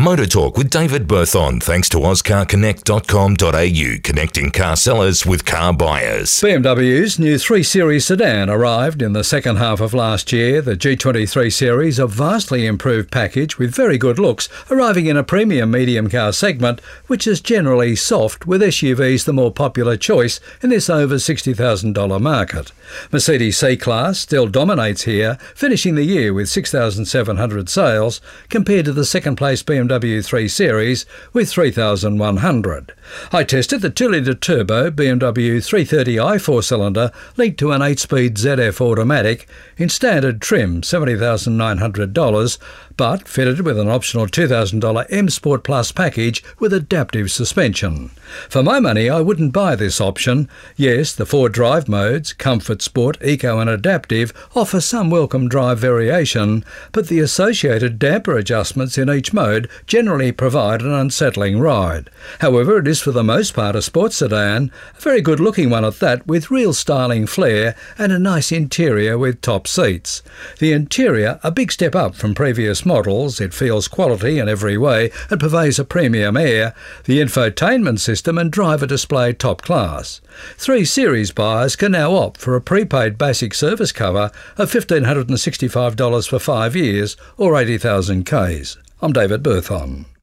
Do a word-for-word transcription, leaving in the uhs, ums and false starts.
Motor Talk with David Berthon, thanks to oscar connect dot com dot a u, connecting car sellers with car buyers. B M W's new three series sedan arrived in the second half of last year. The G twenty-three series, a vastly improved package with very good looks, arriving in a premium medium car segment, which is generally soft, with S U Vs the more popular choice in this over sixty thousand dollars market. Mercedes C-Class still dominates here, finishing the year with six thousand seven hundred sales, compared to the second-place B M W three series with three thousand one hundred. I tested the two litre turbo B M W three thirty i four-cylinder linked to an eight-speed Z F automatic in standard trim, seventy thousand nine hundred dollars, but fitted with an optional two thousand dollars M Sport Plus package with adaptive suspension. For my money, I wouldn't buy this option. Yes, the four drive modes, Comfort, Sport, Eco and Adaptive, offer some welcome drive variation, but the associated damper adjustments in each mode generally provide an unsettling ride. However, it is for the most part a sports sedan, a very good looking one at that, with real styling flair and a nice interior with top seats. The interior, a big step up from previous models. It feels quality in every way and purveys a premium air. The infotainment system and driver display top class. Three series buyers can now opt for a prepaid basic service cover of one thousand five hundred sixty-five dollars for five years or eighty thousand kays. I'm David Berthon.